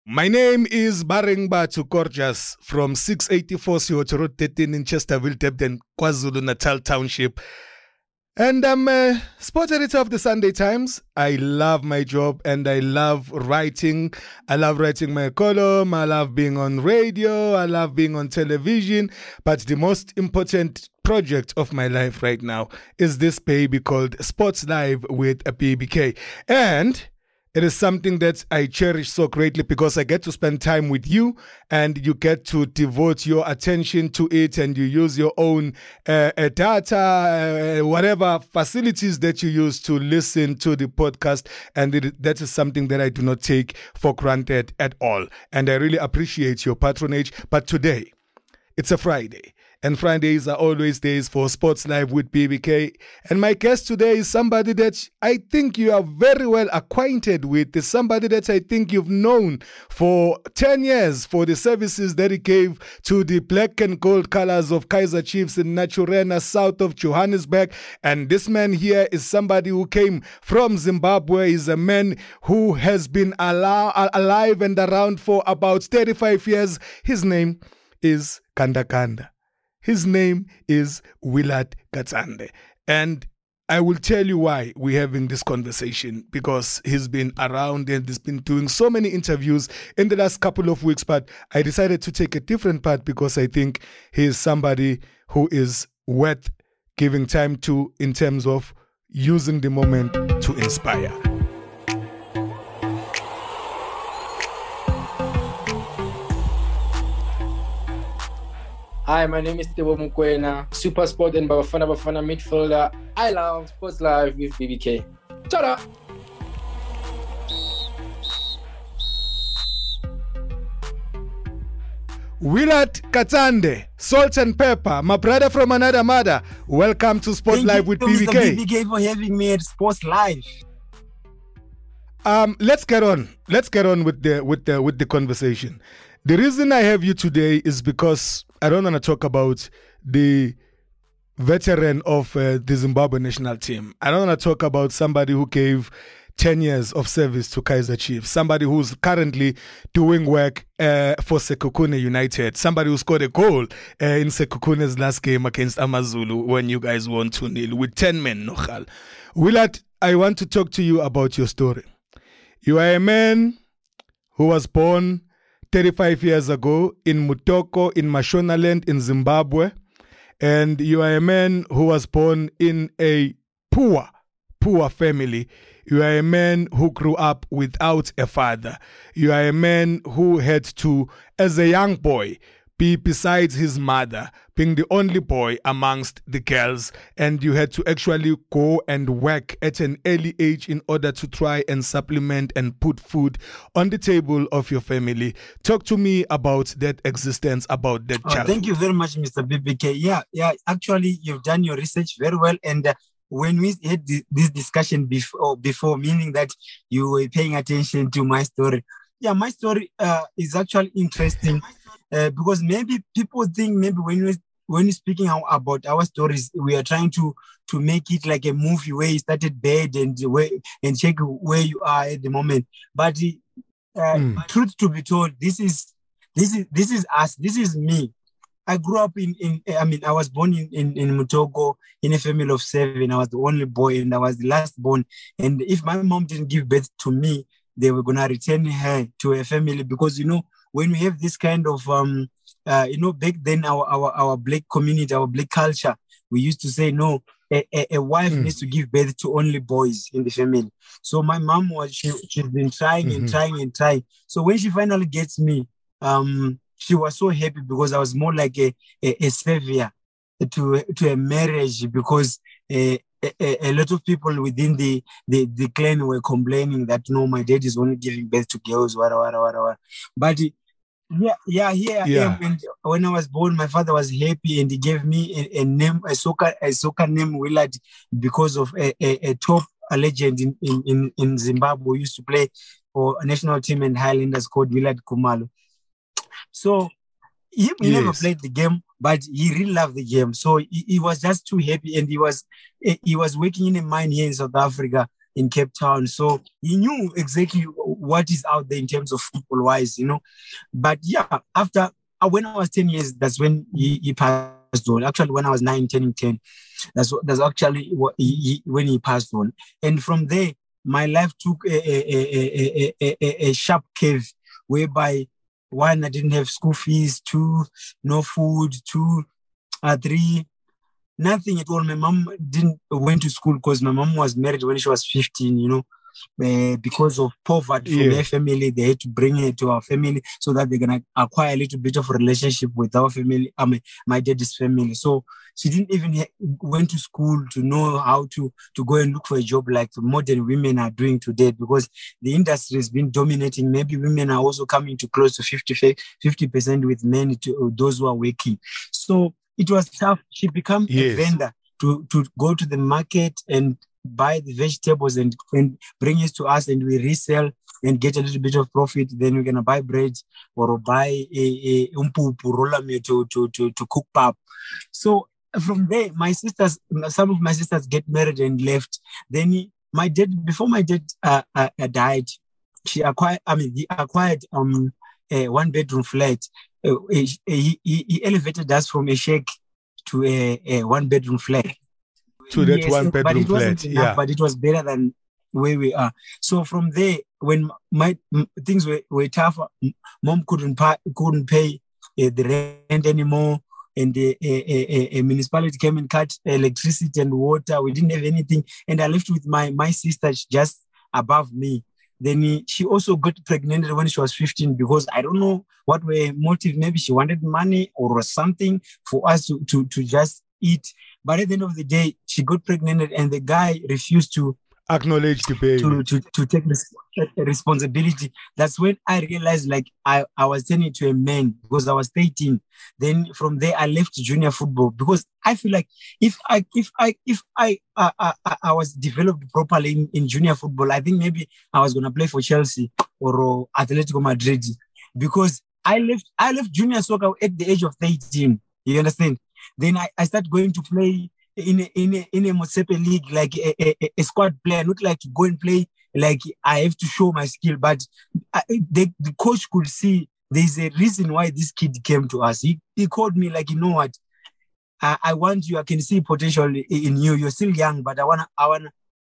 My name is Bareng Batu Gorgeous from 684 Sihoto Road 13 in Chesterville, Debden, KwaZulu-Natal Township. And I'm a sports editor of the Sunday Times. I love my job and I love writing. I love writing my column. I love being on radio. I love being on television. But the most important project of my life right now is this baby called Sports Live with a BBK. And it is something that I cherish so greatly because I get to spend time with you and you get to devote your attention to it and you use your own data, whatever facilities that you use to listen to the podcast. And that is something that I do not take for granted at all. And I really appreciate your patronage. But today, it's a Friday. And Fridays are always days for Sports Live with BBK. And my guest today is somebody that I think you are very well acquainted with. It's somebody that I think you've known for 10 years for the services that he gave to the black and gold colors of Kaizer Chiefs in Naturena, south of Johannesburg. And this man here is somebody who came from Zimbabwe. He's a man who has been alive and around for about 35 years. His name is Kanda Kanda. His name is Willard Katsande. And I will tell you why we're having this conversation, because he's been around and he's been doing so many interviews in the last couple of weeks. But I decided to take a different path because I think he is somebody who is worth giving time to in terms of using the moment to inspire. Hi, my name is Tebo Mukwena, Super Sport and Bafana midfielder. I love Sports Live with BBK. Ta-da! Willard Katsande, salt and pepper, my brother from another mother. Welcome to Sports Live with BBK. Thank you, Mr. BBK, for having me at Sports Live. Let's get on with the conversation. The reason I have you today is because I don't want to talk about the veteran of the Zimbabwe national team. I don't want to talk about somebody who gave 10 years of service to Kaizer Chiefs, somebody who's currently doing work for Sekhukhune United, somebody who scored a goal in Sekhukune's last game against Amazulu when you guys won 2-0 with 10 men. Nochal. Willard, I want to talk to you about your story. You are a man who was born 35 years ago in Mutoko, in Mashonaland, in Zimbabwe. And you are a man who was born in a poor family. You are a man who grew up without a father. You are a man who had to, as a young boy, be besides his mother, being the only boy amongst the girls, and you had to actually go and work at an early age in order to try and supplement and put food on the table of your family. Talk to me about that existence, about that childhood. Thank you very much, Mr. BBK. Yeah. Actually, you've done your research very well, and when we had this discussion before, meaning that you were paying attention to my story. Yeah, my story is actually interesting. Because maybe people think when we're speaking about our stories, we are trying to make it like a movie where you started bad and check where you are at the moment. But truth to be told, this is us. This is me. I grew up I was born in Mutoko in a family of 7. I was the only boy and I was the last born. And if my mom didn't give birth to me, they were gonna return her to her family because when we have this kind of, back then our black community, our black culture, we used to say, no, a wife needs to give birth to only boys in the family. So my mom she's been trying and trying. So when she finally gets me, she was so happy because I was more like a savior to a marriage because a lot of people within the clan were complaining that, no, my dad is only giving birth to girls, whatever. But yeah. When I was born, my father was happy and he gave me a name, a soccer name, Willard, because of a top legend in Zimbabwe who used to play for a national team and Highlanders called Willard Khumalo. So he never played the game, but he really loved the game. So he was just too happy, and he was working in a mine here in South Africa in Cape Town. So he knew exactly what is out there in terms of football-wise, But yeah, after when I was 10 years, that's when he passed on. Actually, when I was 9, turning 10, that's actually when he passed on. And from there, my life took a sharp curve, whereby 1, I didn't have school fees, 2, no food, 2, 3, nothing at all. My mom didn't went to school because my mom was married when she was 15, because of poverty from her family. They had to bring her to our family so that they're going to acquire a little bit of a relationship with our family, my daddy's family. So she didn't even went to school to know how to go and look for a job like modern women are doing today, because the industry has been dominating. Maybe women are also coming to close to 50% with men, to those who are working. So it was tough. She became a vendor to go to the market and buy the vegetables and bring it to us, and we resell and get a little bit of profit. Then we're gonna buy bread or buy a rolame to cook pap. So from there, some of my sisters get married and left. Then my dad, before my dad died, he acquired a 1-bedroom flat. He elevated us from a shack to a 1-bedroom flat. To that 1-bedroom flat, enough, but it was better than where we are. So from there, when my things were tougher, mom couldn't pay the rent anymore, and the municipality came and cut electricity and water. We didn't have anything, and I lived with my sister just above me. Then she also got pregnant when she was 15, because I don't know what were motive. Maybe she wanted money or something for us to just eat. But at the end of the day, she got pregnant, and the guy refused to acknowledge the baby, to take responsibility. That's when I realized, like, I was turning to a man, because I was 13. Then from there I left junior football, because I feel like if I was developed properly in junior football, I think maybe I was gonna play for Chelsea or Atletico Madrid, because I left junior soccer at the age of 13. You understand? Then I started going to play in a Motsepe league, like a squad player, not like to go and play like I have to show my skill. But the coach could see there's a reason why this kid came to us. He called me like, you know what, I want you. I can see potential in you. You're still young, but I wanna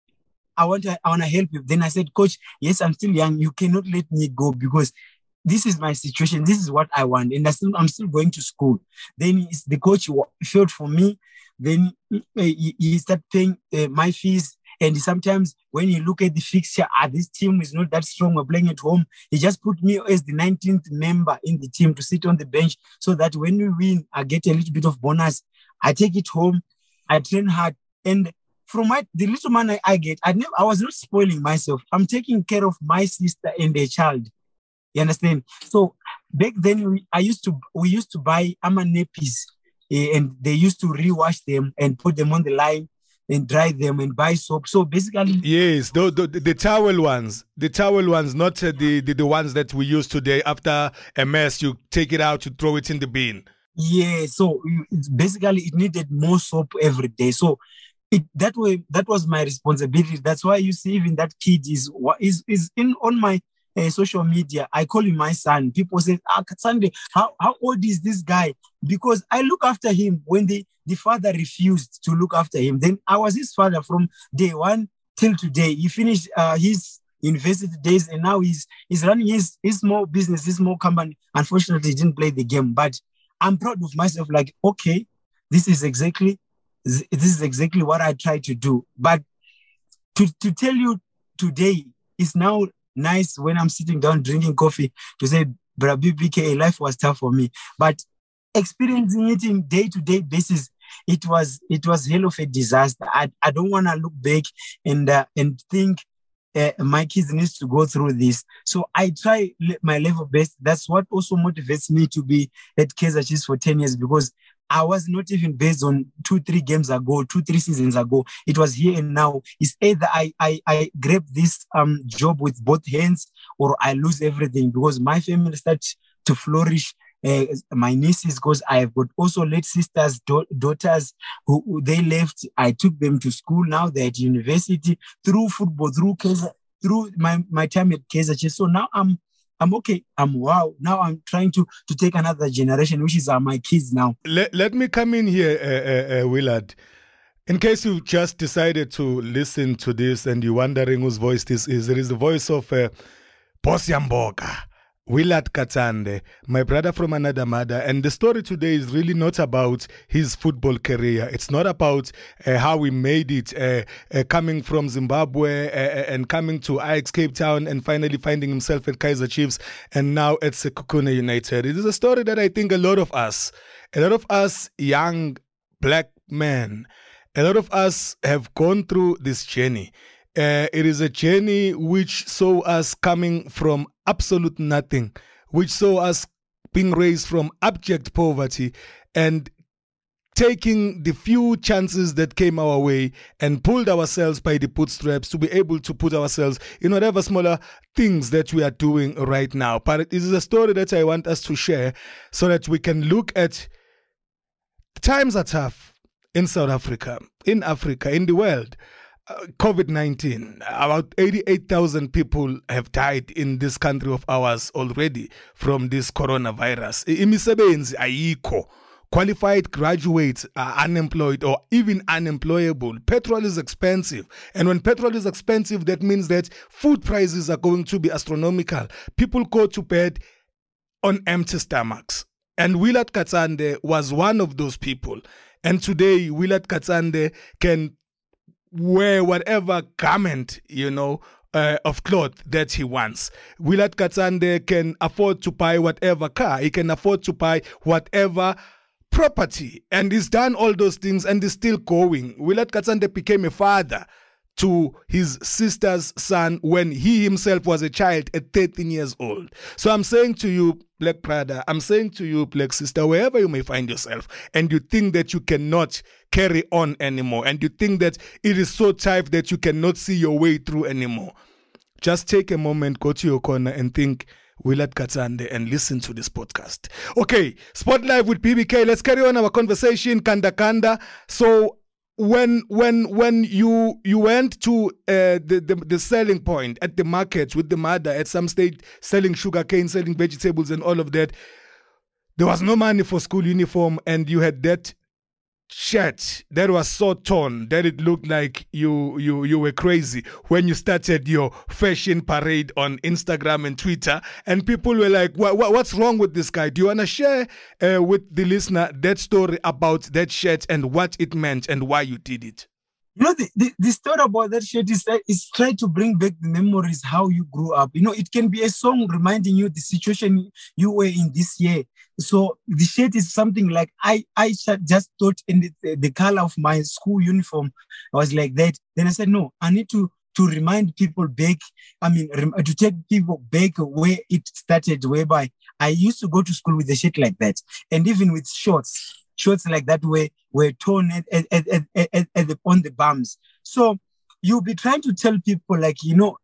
help you. Then I said, Coach, yes, I'm still young. You cannot let me go, because this is my situation. This is what I want. And I'm still going to school. Then the coach felt for me. Then he started paying my fees. And sometimes when you look at the fixture, this team is not that strong. We're playing at home. He just put me as the 19th member in the team to sit on the bench, so that when we win, I get a little bit of bonus. I take it home. I train hard. And from the little money I get, I was not spoiling myself. I'm taking care of my sister and their child. You understand? So back then, we used to buy nappies, and they used to rewash them and put them on the line and dry them and buy soap. So basically, yes, the towel ones, not the ones that we use today. After a mess, you take it out, you throw it in the bin. Yeah. So basically, it needed more soap every day. So that was my responsibility. That's why you see, even that kid is on my social media. I call him my son. People say, Sunday, how old is this guy? Because I look after him when the father refused to look after him. Then I was his father from day one till today. He finished his university days, and now he's running his small business, his small company. Unfortunately, he didn't play the game, but I'm proud of myself. Like, okay, this is exactly what I try to do. But to tell you today, it's now nice when I'm sitting down drinking coffee to say, Bra BBK, life was tough for me. But experiencing it in day-to-day basis, it was hell of a disaster. I don't want to look back and think my kids need to go through this. So I try my level best. That's what also motivates me to be at Kaizer Chiefs for 10 years, because I was not even based on 2-3 seasons ago. It was here and now. It's either I grab this job with both hands, or I lose everything, because my family starts to flourish. my nieces, because I have got also late sisters, daughters who they left. I took them to school. Now they're at university through football, through my time at Kaizer Chiefs. So now I'm okay. Wow. Now I'm trying to take another generation, which is my kids now. Let me come in here, Willard. In case you just decided to listen to this and you're wondering whose voice this is, it is the voice of Boss Yamboka, Willard Katsande, my brother from another mother. And the story today is really not about his football career. It's not about how he made it, coming from Zimbabwe and coming to Ajax Cape Town and finally finding himself at Kaizer Chiefs and now at Sekhukhune United. It is a story that I think a lot of us young black men, a lot of us have gone through this journey. It is a journey which saw us coming from absolute nothing, which saw us being raised from abject poverty and taking the few chances that came our way and pulled ourselves by the bootstraps to be able to put ourselves in whatever smaller things that we are doing right now. But it is a story that I want us to share so that we can look at times are tough. In South Africa, in Africa, in the world, COVID-19, about 88,000 people have died in this country of ours already from this coronavirus. Imisebenzi ayikho. Qualified graduates are unemployed or even unemployable. Petrol is expensive. And when petrol is expensive, that means that food prices are going to be astronomical. People go to bed on empty stomachs. And Willard Katsande was one of those people. And today, Willard Katsande can wear whatever garment, of cloth that he wants. Willard Katsande can afford to buy whatever car. He can afford to buy whatever property. And he's done all those things and is still going. Willard Katsande became a father to his sister's son when he himself was a child at 13 years old. So I'm saying to you, black brother, I'm saying to you, black sister, wherever you may find yourself, and you think that you cannot carry on anymore, and you think that it is so tight that you cannot see your way through anymore, just take a moment, go to your corner and think Willard Katsande and listen to this podcast. Okay, Sport Live with BBK. Let's carry on our conversation, Kanda. So when you went to the selling point at the market with the mother at some stage, selling sugarcane, selling vegetables and all of that, there was no money for school uniform, and you had that shirt that was so torn that it looked like you were crazy when you started your fashion parade on Instagram and Twitter, and people were like, what's wrong with this guy? Do you want to share with the listener that story about that shirt and what it meant and why you did it? The story about that shirt is trying to bring back the memories, how you grew up. It can be a song reminding you the situation you were in this year. So the shirt is something like I just thought in the color of my school uniform was like that. Then I said, no, I need to remind people back. To take people back where it started, whereby I used to go to school with a shirt like that, and even with shorts like that were torn on the bums. So you'll be trying to tell people, like,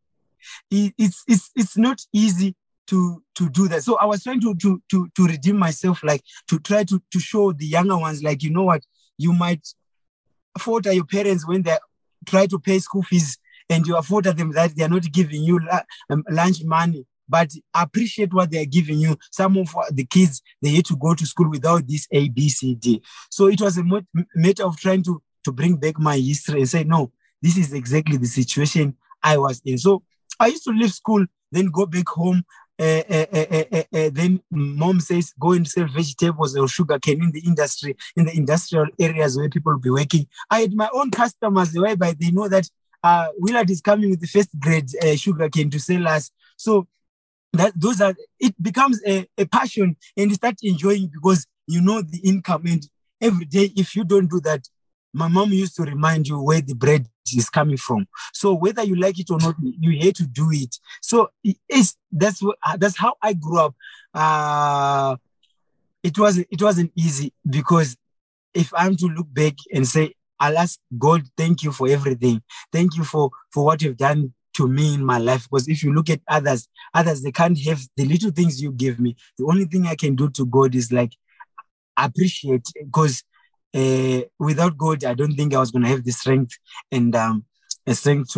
it's not easy to do that. So I was trying to redeem myself, like to try to show the younger ones, like, you know what, you might fault your parents when they try to pay school fees, and you afford them that they are not giving you lunch money, but appreciate what they are giving you. Some of the kids, they had to go to school without this A, B, C, D. So it was a matter of trying to bring back my history and say, no, this is exactly the situation I was in. So I used to leave school, then go back home. Then mom says, go and sell vegetables or sugarcane in the industry, in the industrial areas where people will be working. I had my own customers, whereby they know that Willard is coming with the first grade sugarcane to sell us. So it becomes a passion, and you start enjoying it because you know the income. And every day, if you don't do that, my mom used to remind you where the bread is coming from. So whether you like it or not, you hate to do it. So that's how I grew up. It wasn't easy, because if I'm to look back and say, I'll ask God, thank you for everything. Thank you for what you've done to me in my life. Because if you look at others, they can't have the little things you give me. The only thing I can do to God is like appreciate, because without God, I don't think I was going to have the strength and a strength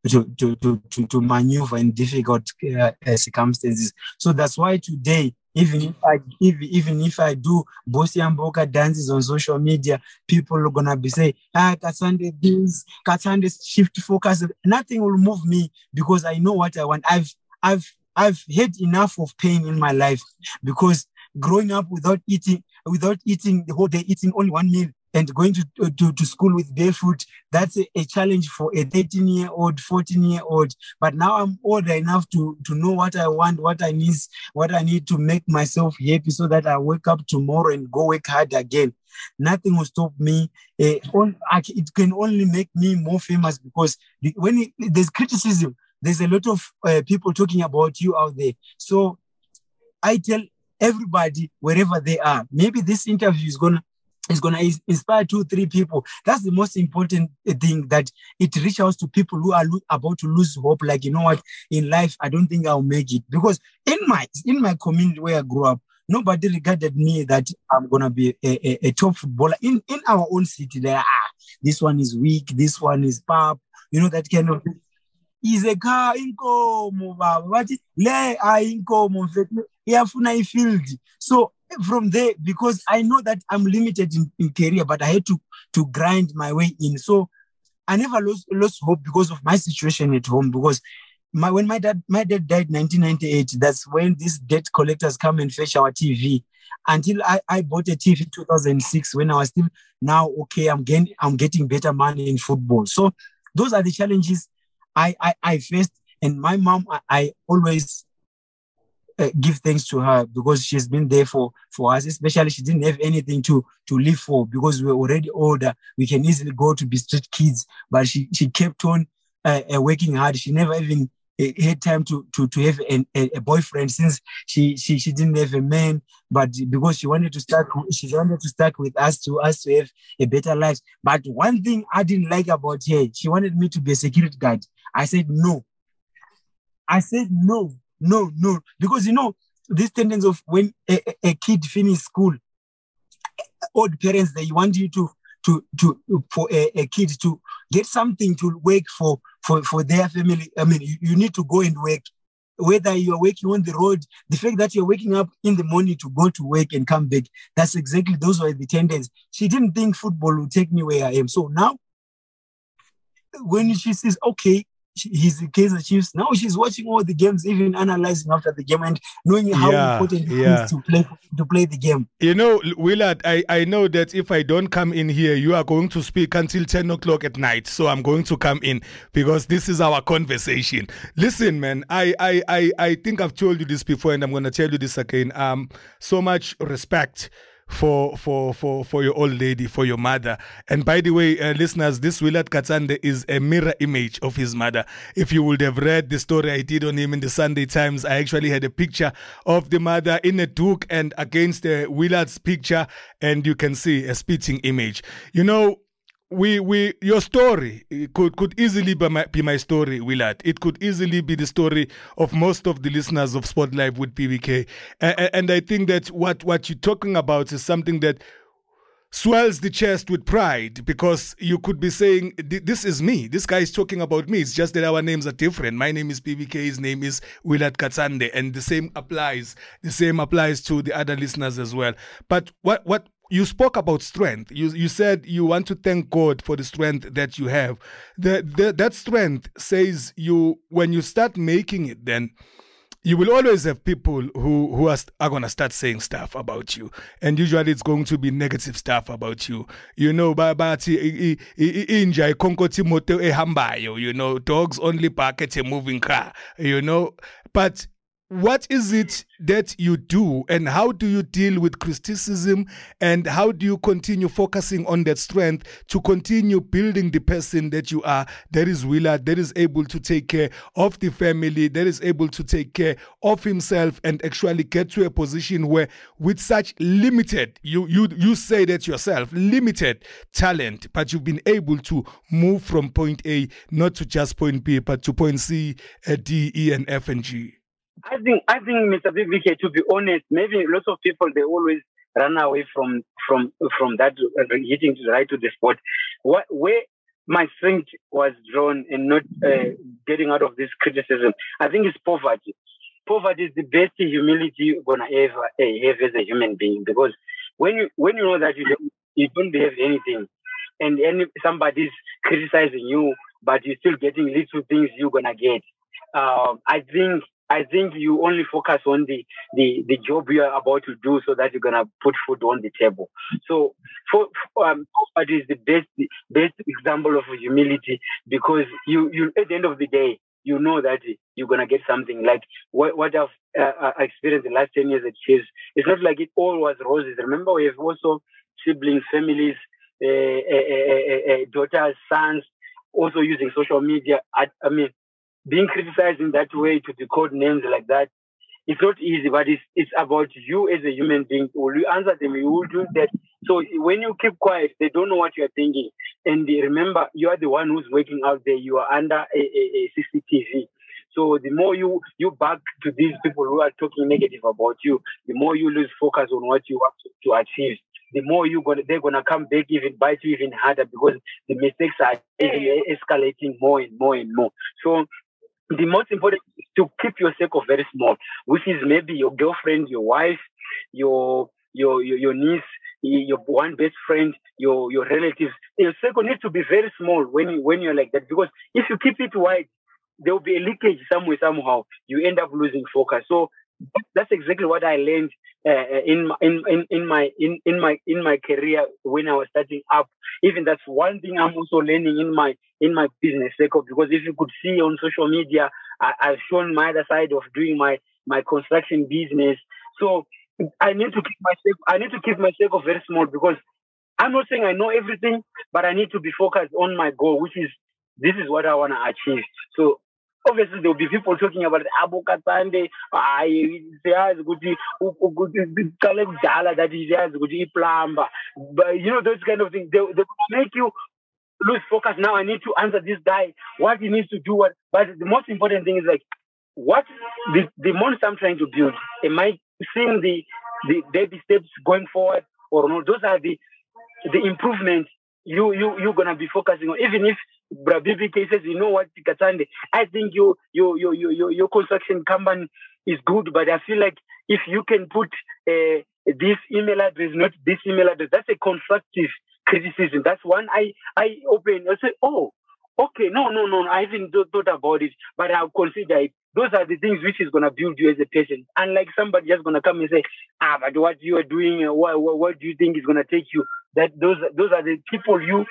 to maneuver in difficult circumstances. So that's why today, even if I do Bossy and Boca dances on social media, people are gonna be saying, Katsande this, Katsande shift focus. Nothing will move me because I know what I want. I've had enough of pain in my life, because growing up without eating the whole day, eating only one meal, and going to school with barefoot, that's a challenge for a 13-year-old, 14-year-old. But now I'm older enough to know what I want, what I need to make myself happy, so that I wake up tomorrow and go work hard again. Nothing will stop me. It can only make me more famous, because when there's criticism, there's a lot of people talking about you out there. So I tell everybody, wherever they are, maybe this interview is gonna inspire 2-3 people. That's the most important thing, that it reaches out to people who are about to lose hope. Like, you know what, in life, I don't think I'll make it. Because in my community where I grew up, nobody regarded me that I'm going to be a top footballer. In our own city, there, this one is weak, this one is pop, you know, that kind of thing. Is a car inkomo baba bathi le ayinkomo mfethu iyafuna ifield. So from there, because I know that I'm limited in career, but I had to grind my way in. So I never lost hope because of my situation at home. Because when my dad died in 1998, that's when these debt collectors come and fetch our TV. Until I bought a TV in 2006, when I was still, now okay, I'm getting better money in football. So those are the challenges I faced. And my mom, I always give thanks to her, because she's been there for us. Especially, she didn't have anything to live for, because we were already older. We can easily go to be street kids, but she kept on working hard. She never even had time to have a boyfriend, since she didn't have a man. But because she wanted to start with us to have a better life. But one thing I didn't like about her, she wanted me to be a security guard. I said no. No, because, you know, this tendency of when a kid finishes school, old parents, they want you to for a kid to get something to work for their family. I mean, you need to go and work, whether you're working on the road. The fact that you're waking up in the morning to go to work and come back, those were the tendencies. She didn't think football would take me where I am. So now, when she says, okay, he's the Kaizer Chiefs, now she's watching all the games, even analyzing after the game and knowing how important it is to play the game. You know, Willard, I know that if I don't come in here, you are going to speak until 10 o'clock at night. So I'm going to come in, because this is our conversation. Listen, man, I think I've told you this before, and I'm going to tell you this again. So much respect for your old lady, for your mother. And by the way, listeners, this Willard Katsande is a mirror image of his mother. If you would have read the story I did on him in the Sunday Times, I actually had a picture of the mother in a duke and against Willard's picture, and you can see a spitting image. You know, your story could easily be my story, Willard. It could easily be the story of most of the listeners of Sport Live with PBK. And I think that what you're talking about is something that swells the chest with pride, because you could be saying, this is me. This guy is talking about me. It's just that our names are different. My name is PBK. His name is Willard Katsande. And the same applies to the other listeners as well. But what you spoke about strength. You said you want to thank God for the strength that you have. That strength says when you start making it, then you will always have people who are going to start saying stuff about you. And usually it's going to be negative stuff about you. You know, you know, dogs only bark at a moving car, you know. But what is it that you do, and how do you deal with criticism, and how do you continue focusing on that strength to continue building the person that you are, that is Willard, that is able to take care of the family, that is able to take care of himself, and actually get to a position where with such limited, you say that yourself, limited talent, but you've been able to move from point A, not to just point B, but to point C, D, E, and F, and G? I think, Mr. BBK, to be honest, maybe lots of people, they always run away from that, hitting right to the spot. Where my strength was drawn and not getting out of this criticism, I think it's poverty. Poverty is the best humility you're gonna ever have as a human being, because when you know that you don't have anything, and somebody's criticizing you, but you're still getting little things you're gonna get. I think you only focus on the job you are about to do, so that you're gonna put food on the table. So poverty is the best example of humility, because you at the end of the day, you know that you're gonna get something. Like what I've experienced the last 10 years at Chiefs, it's not like it all was roses. Remember, we have also siblings, families, daughters, sons, also using social media. I mean, being criticized in that way, to decode names like that, it's not easy, but it's about you as a human being. Will you answer them? You will do that. So when you keep quiet, they don't know what you're thinking. And remember, you are the one who's working out there. You are under a CCTV. So the more you back to these people who are talking negative about you, the more you lose focus on what you want to achieve. The more they're gonna come back, even bite you even harder, because the mistakes are even escalating more and more and more. So the most important is to keep your circle very small, which is maybe your girlfriend, your wife, your niece, your one best friend, your relatives. Your circle needs to be very small when you're like that, because if you keep it wide, there will be a leakage somewhere, somehow. You end up losing focus. So that's exactly what I learned in my career when I was starting up. Even that's one thing I'm also learning in my business circle, because if you could see on social media, I've shown my other side of doing my construction business. So I need to keep my circle very small, because I'm not saying I know everything, but I need to be focused on my goal, which is, this is what I want to achieve. So obviously, there will be people talking about Abu Katsande, but you know, those kind of things, they make you lose focus. Now I need to answer this guy, what he needs to do. But the most important thing is, like, what the monster I'm trying to build, am I seeing the baby steps going forward or no? Those are the improvements you're gonna be focusing on. Even if BBK says, you know what, Katsande, I think your construction company is good, but I feel like if you can put this email address, not this email address, that's a constructive criticism. That's one I open. I say, oh, okay, no, I haven't thought about it, but I'll consider it. Those are the things which is going to build you as a person. Unlike somebody just going to come and say, but what you are doing, what do you think is going to take you? That those are the people you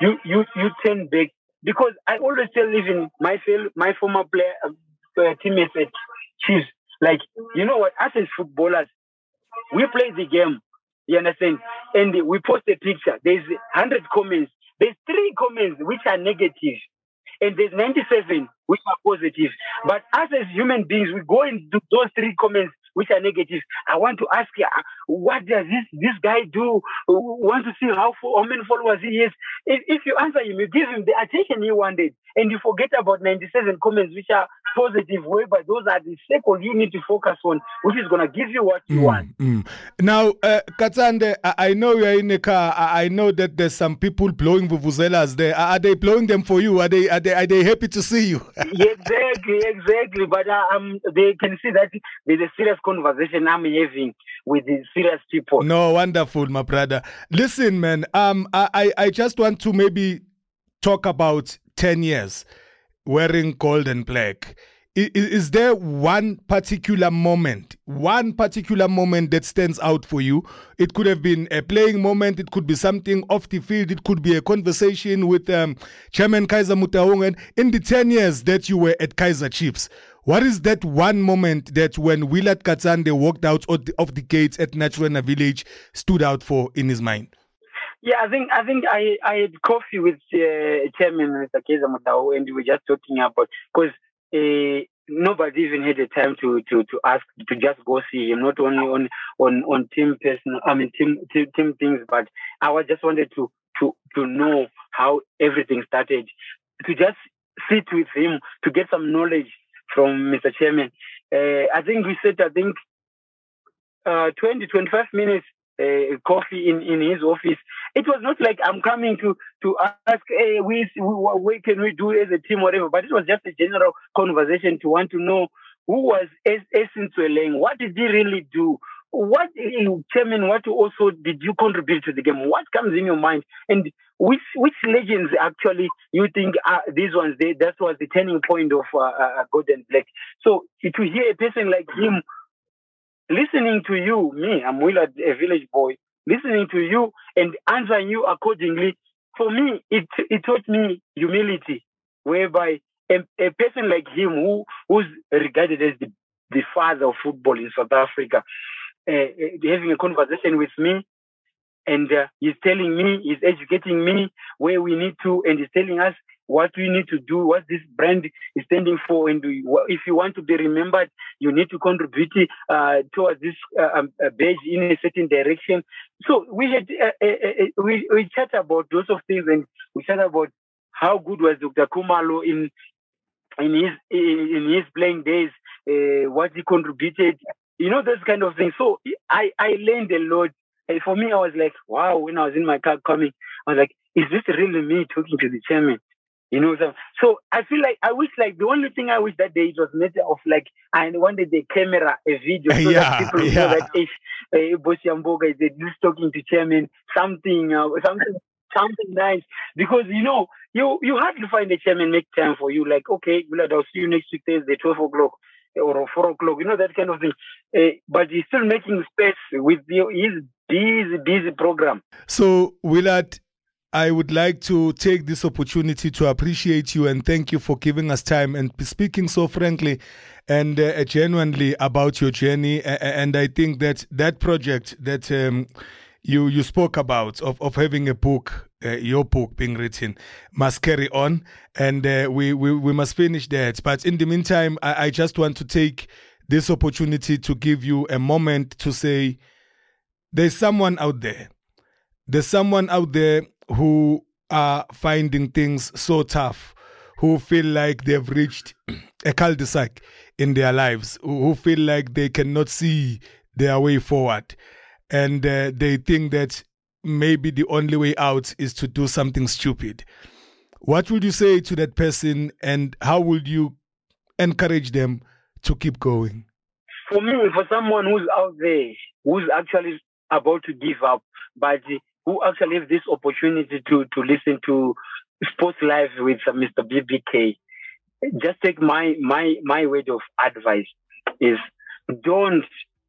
turn back. Because I always tell even my former player teammates at Chiefs, like, you know what, us as footballers, we play the game, you understand? And we post a picture. There's 100 comments. There's 3 comments which are negative, and there's 97 which are positive. But us as human beings, we go into those 3 comments which are negative. I want to ask you, what does this guy do? Want to see how many followers he has. If you answer him, you give him the attention he wanted, and you forget about 97 comments which are positive, whereby those are the circle you need to focus on, which is going to give you what you want. Now, Katsande, I know you're in a car. I know that there's some people blowing vuvuzelas there. Are they blowing them for you? Are they happy to see you? Exactly. But they can see that there's a serious conversation I'm having with the serious people. No, wonderful, my brother. Listen, man, I just want to maybe talk about 10 years wearing gold and black. Is there one particular moment that stands out for you? It could have been a playing moment. It could be something off the field. It could be a conversation with Chairman Kaizer Motaung. In the 10 years that you were at Kaizer Chiefs, What is that one moment that when Willard Katsande walked out of the gates at Naturena Village stood out for in his mind? Yeah, I think I had coffee with Chairman Mr. Keza Mutau, and we were just talking about, because nobody even had the time to ask to just go see him, not only on team team things, but I just wanted to know how everything started, to just sit with him, to get some knowledge from Mr. Chairman. I think we said 20-25 minutes coffee in his office. It was not like I'm coming to ask, hey, what can we do as a team, whatever, but it was just a general conversation to want to know who was Esin Tsweleng, what did he really do, what Chairman, what also did you contribute to the game, what comes in your mind, and which legends actually you think these ones, that was the turning point of Gold and Black. So to hear a person like him listening to you, me, I'm Willard, a village boy, listening to you and answering you accordingly, for me, it taught me humility, whereby a person like him, who's regarded as the father of football in South Africa, having a conversation with me, and he's telling me, he's educating me where we need to, and he's telling us what we need to do, what this brand is standing for, and if you want to be remembered, you need to contribute towards this badge in a certain direction. So we had we chat about those of things, and we chat about how good was Dr. Khumalo in his playing days, what he contributed, those kind of things. So I learned a lot. And for me, I was like, wow, when I was in my car coming, I was like, is this really me talking to the chairman? So I feel like the only thing I wish that day, it was matter of like, I wanted the camera, a video, so that people know that if Bosi Amboga is talking to chairman, something nice, because you hardly find a chairman make time for you. Like, okay, Willard, I'll see you next week Thursday, 12 o'clock or 4 o'clock, that kind of thing. But he's still making space with his busy program. So Willard, I would like to take this opportunity to appreciate you and thank you for giving us time and speaking so frankly and genuinely about your journey. And I think that project that you spoke about of having a book, your book being written, must carry on, and we must finish that. But in the meantime, I just want to take this opportunity to give you a moment to say there's someone out there. There's someone out there who are finding things so tough, who feel like they've reached a cul-de-sac in their lives, who feel like they cannot see their way forward. And they think that maybe the only way out is to do something stupid. What would you say to that person, and how would you encourage them to keep going? For me, for someone who's out there, who's actually about to give up, but who actually have this opportunity to listen to Sports Live with Mr. BBK, just take my word of advice is don't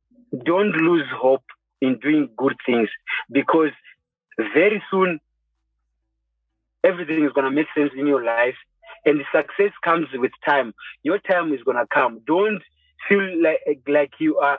lose hope in doing good things, because very soon everything is going to make sense in your life, and the success comes with time. Your time is going to come. Don't feel like you are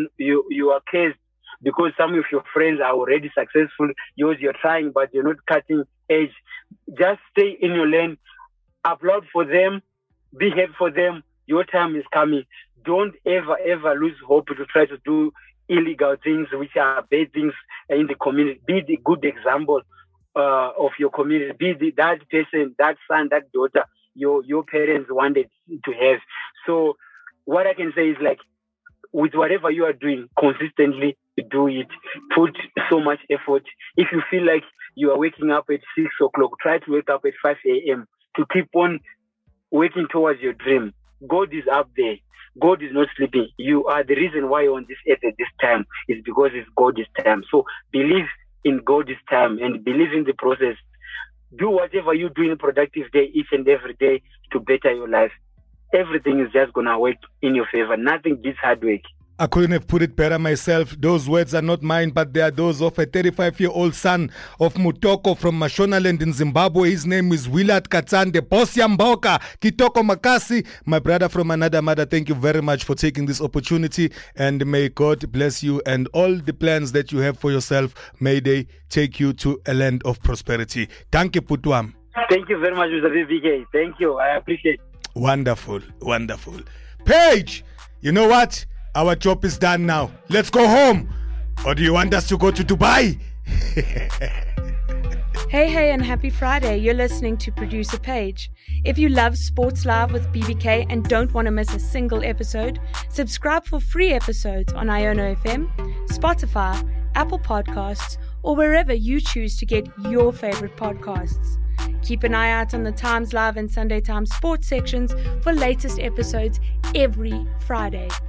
cursed because some of your friends are already successful. You're trying, but you're not cutting edge. Just stay in your lane, applaud for them, be happy for them. Your time is coming. Don't ever lose hope to try to do illegal things, which are bad things in the community. Be the good example of your community. Be that person, that son, that daughter your parents wanted to have. So what I can say is, like, with whatever you are doing, consistently do it. Put so much effort. If you feel like you are waking up at 6 o'clock, try to wake up at 5 a.m. to keep on working towards your dream. God is up there. God is not sleeping. You are the reason why you're on this earth at this time. Is because it's God's time. So believe in God's time and believe in the process. Do whatever you do in a productive day, each and every day, to better your life. Everything is just going to work in your favor. Nothing beats hard work. I couldn't have put it better myself. Those words are not mine, but they are those of a 35-year-old son of Mutoko from Mashonaland in Zimbabwe. His name is Willard Katsande, Bosia Mboka, Kitoko Makasi, my brother from another mother. Thank you very much for taking this opportunity, and may God bless you and all the plans that you have for yourself. May they take you to a land of prosperity. Thank you, Putwam. Thank you very much, Mr. BBK. Thank you. I appreciate it. Wonderful, wonderful. Paige, you know what? Our job is done now. Let's go home. Or do you want us to go to Dubai? Hey, and happy Friday. You're listening to Producer Paige. If you love Sports Live with BBK and don't want to miss a single episode, subscribe for free episodes on Iono FM, Spotify, Apple Podcasts, or wherever you choose to get your favorite podcasts. Keep an eye out on the Times Live and Sunday Times sports sections for latest episodes every Friday.